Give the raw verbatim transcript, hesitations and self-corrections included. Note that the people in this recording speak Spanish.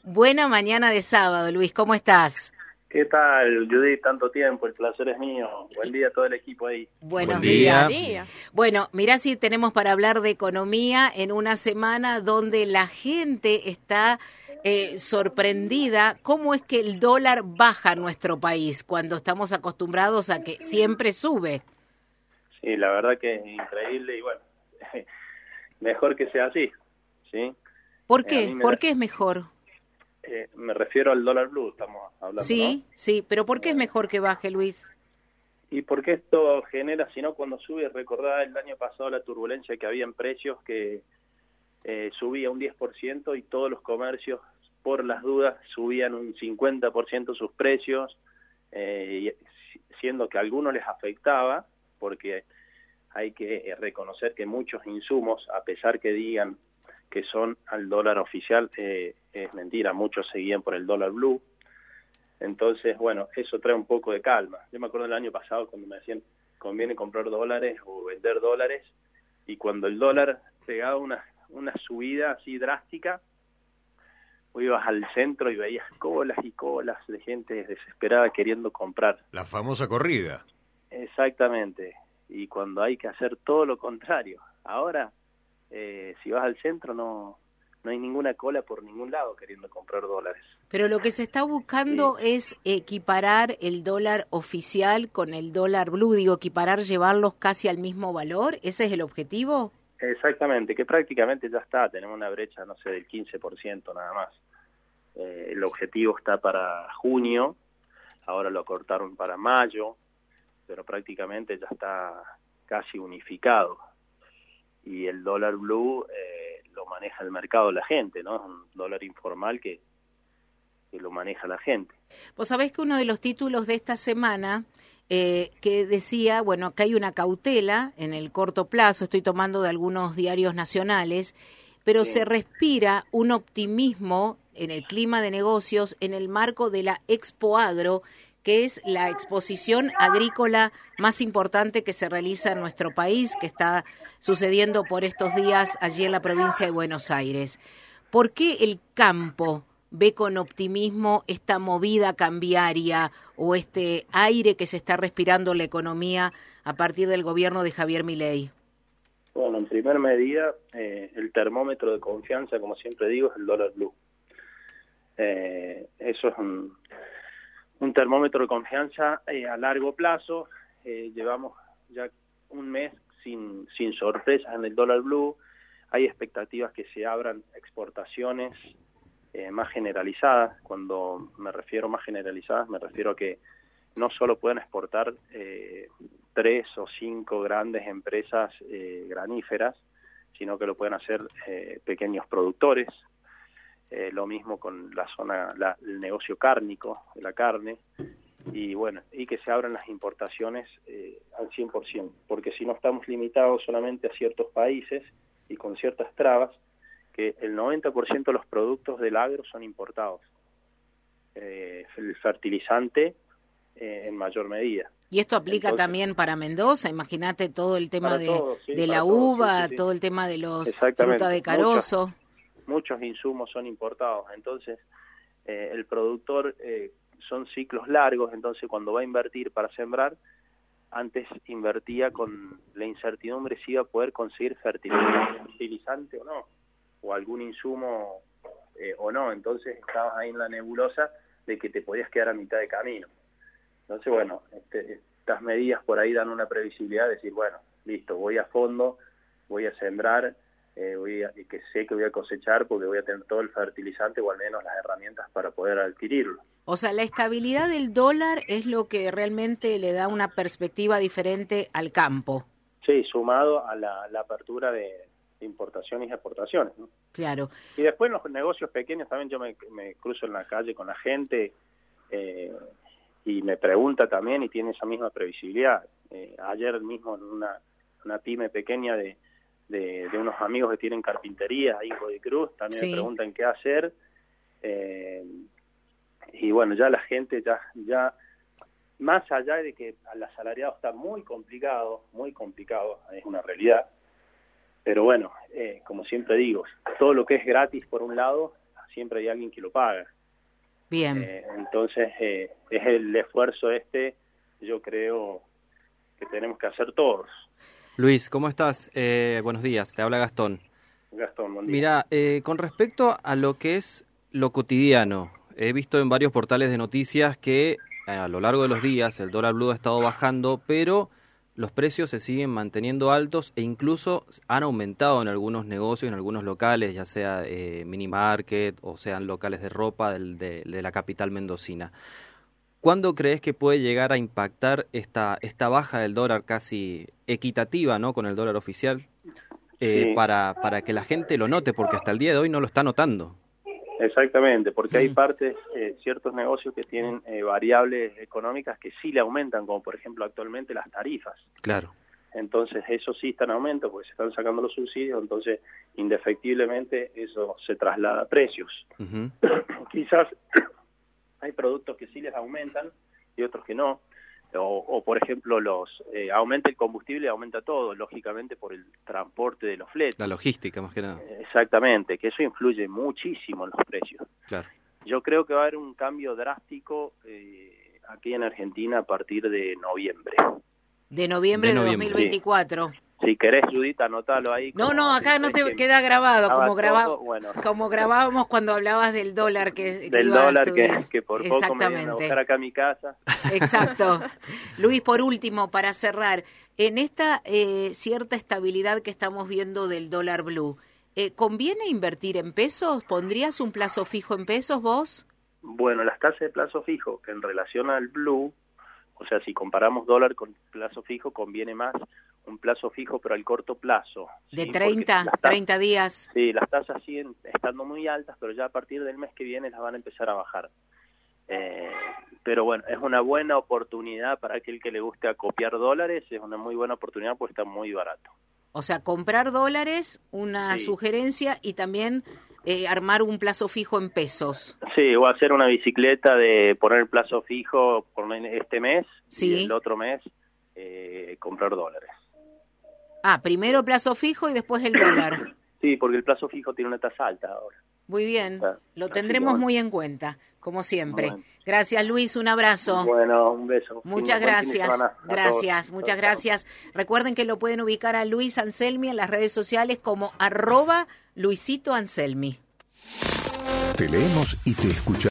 Buena mañana de sábado, Luis, ¿cómo estás? ¿Qué tal, Judith? Tanto tiempo, el placer es mío. Buen día a todo el equipo ahí. Buenos Buen día. días. Bueno, mirá si tenemos para hablar de economía en una semana donde la gente está eh, sorprendida. ¿Cómo es que el dólar baja en nuestro país cuando estamos acostumbrados a que siempre sube? Sí, la verdad que es increíble y bueno, mejor que sea así, ¿sí? ¿Por Eh, a qué? mí me ¿Por da- qué es mejor? Eh, me refiero al dólar blue, estamos hablando, Sí, ¿no? sí, pero ¿por qué es mejor que baje, Luis? Y porque esto genera, si no, cuando sube, recordá el año pasado la turbulencia que había en precios, que eh, subía un diez por ciento y todos los comercios, por las dudas, subían un cincuenta por ciento sus precios, eh, y siendo que a algunos les afectaba, porque hay que eh, reconocer que muchos insumos, a pesar que digan que son al dólar oficial, eh, es mentira, muchos seguían por el dólar blue. Entonces, bueno, eso trae un poco de calma. Yo me acuerdo del año pasado cuando me decían, conviene comprar dólares o vender dólares, y cuando el dólar pegaba una, una subida así drástica, o ibas al centro y veías colas y colas de gente desesperada queriendo comprar. La famosa corrida. Exactamente. Y cuando hay que hacer todo lo contrario. Ahora, eh, si vas al centro, no, no hay ninguna cola por ningún lado queriendo comprar dólares. Pero lo que se está buscando Sí. es equiparar el dólar oficial con el dólar blue, digo, equiparar, llevarlos casi al mismo valor. ¿Ese es el objetivo? Exactamente, que prácticamente ya está, tenemos una brecha, no sé, del quince por ciento nada más. Eh, el objetivo está para junio, ahora lo acortaron para mayo, pero prácticamente ya está casi unificado. Y el dólar blue eh, lo maneja el mercado, la gente, ¿no? Es un dólar informal que, que lo maneja la gente. Vos sabés que uno de los títulos de esta semana eh, que decía, bueno, que hay una cautela en el corto plazo, estoy tomando de algunos diarios nacionales, pero Sí. se respira un optimismo en el clima de negocios en el marco de la Expo Agro, que es la exposición agrícola más importante que se realiza en nuestro país, que está sucediendo por estos días allí en la provincia de Buenos Aires. ¿Por qué el campo ve con optimismo esta movida cambiaria o este aire que se está respirando en la economía a partir del gobierno de Javier Milei? Bueno, en primer medida, eh, el termómetro de confianza, como siempre digo, es el dólar blue. Eh, eso es un, un termómetro de confianza eh, a largo plazo. Eh, llevamos ya un mes sin, sin sorpresas en el dólar blue. Hay expectativas que se abran exportaciones eh, más generalizadas. Cuando me refiero más generalizadas, me refiero a que no solo pueden exportar eh, tres o cinco grandes empresas eh, graníferas, sino que lo pueden hacer eh, pequeños productores. Eh, lo mismo con la zona, la, el negocio cárnico, de la carne, y bueno, y que se abran las importaciones eh, al cien por ciento, porque si no estamos limitados solamente a ciertos países y con ciertas trabas, que el noventa por ciento de los productos del agro son importados. Eh, el fertilizante eh, en mayor medida. Y esto aplica Entonces, también para Mendoza, imagínate todo el tema para de, todo, sí, de para la todo, uva, sí, sí, sí. todo el tema de los Exactamente. fruta de carozo. Muchos, muchos insumos son importados, entonces eh, el productor eh, son ciclos largos, entonces cuando va a invertir para sembrar, antes invertía con la incertidumbre si iba a poder conseguir fertilizante, fertilizante o no, o algún insumo eh, o no, entonces estabas ahí en la nebulosa de que te podías quedar a mitad de camino. Entonces, bueno, este, estas medidas por ahí dan una previsibilidad de decir, bueno, listo, voy a fondo, voy a sembrar, eh, voy a, que sé que voy a cosechar porque voy a tener todo el fertilizante o al menos las herramientas para poder adquirirlo. O sea, la estabilidad del dólar es lo que realmente le da una perspectiva diferente al campo. Sí, sumado a la, la apertura de importaciones y exportaciones, ¿no? Claro. Y después en los negocios pequeños también yo me, me cruzo en la calle con la gente eh, y me pregunta también y tiene esa misma previsibilidad. Eh, ayer mismo en una, una pyme pequeña de, de, de unos amigos que tienen carpintería ahí en Godoy Cruz, también Sí. me preguntan qué hacer. Eh, y bueno, ya la gente ya ya más allá de que al asalariado está muy complicado, muy complicado, es una realidad, pero bueno, eh, como siempre digo, todo lo que es gratis por un lado, siempre hay alguien que lo paga. Bien. Eh, entonces, eh, es el esfuerzo este, yo creo, que tenemos que hacer todos. Luis, ¿cómo estás? Eh, buenos días, te habla Gastón. Gastón, buen día. Mira, eh, con respecto a lo que es lo cotidiano, he visto en varios portales de noticias que eh, a lo largo de los días el dólar blue ha estado bajando, pero los precios se siguen manteniendo altos e incluso han aumentado en algunos negocios, en algunos locales, ya sea eh, mini market o sean locales de ropa del, de, de la capital mendocina. ¿Cuándo crees que puede llegar a impactar esta esta baja del dólar casi equitativa, ¿no?, con el dólar oficial, eh, Sí. para, para que la gente lo note? Porque hasta el día de hoy no lo está notando. Exactamente, porque hay Mm. partes, eh, ciertos negocios que tienen eh, variables económicas que sí le aumentan, como por ejemplo actualmente las tarifas. Claro. Entonces eso sí está en aumento porque se están sacando los subsidios, entonces indefectiblemente eso se traslada a precios. Uh-huh. Quizás hay productos que sí les aumentan y otros que no, o, o por ejemplo los eh, aumenta el combustible, aumenta todo, lógicamente por el transporte de los fletes. La logística, más que nada. Exactamente, que eso influye muchísimo en los precios. Claro. Yo creo que va a haber un cambio drástico eh, aquí en Argentina a partir de noviembre. De noviembre De de, noviembre. dos mil veinticuatro. Si querés, Judith, anotalo ahí. No, como- no, acá no es te que queda grabado, estaba como graba, todo, bueno, como grabábamos cuando hablabas del dólar que, que del iba a dólar que, subir. que por poco me vienen a Exactamente. buscar acá a mi casa. Exacto. Luis, por último, para cerrar, en esta eh, cierta estabilidad que estamos viendo del dólar blue, eh, ¿conviene invertir en pesos? ¿Pondrías un plazo fijo en pesos vos? Bueno, las tasas de plazo fijo en relación al blue, o sea, si comparamos dólar con plazo fijo, conviene más un plazo fijo, pero al corto plazo. ¿De ¿sí? treinta, Porque las tasas- treinta días? Sí, las tasas siguen estando muy altas, pero ya a partir del mes que viene las van a empezar a bajar. Eh, pero bueno, es una buena oportunidad para aquel que le guste acopiar dólares, es una muy buena oportunidad porque está muy barato. O sea, comprar dólares, una Sí. sugerencia, y también eh, armar un plazo fijo en pesos. Sí, o hacer una bicicleta de poner el plazo fijo por este mes Sí. y el otro mes eh, comprar dólares. Ah, primero plazo fijo y después el dólar. Sí, porque el plazo fijo tiene una tasa alta ahora. Muy bien, Ah, lo así tendremos que bueno. muy en cuenta, como siempre. Bueno. Gracias, Luis, un abrazo. Bueno, un beso. Muchas Fin- buen fin de gracias, semana a gracias, todos. muchas Chao, chao. gracias. Recuerden que lo pueden ubicar a Luis Anselmi en las redes sociales como arroba Luisito Anselmi. Te leemos y te escuchamos.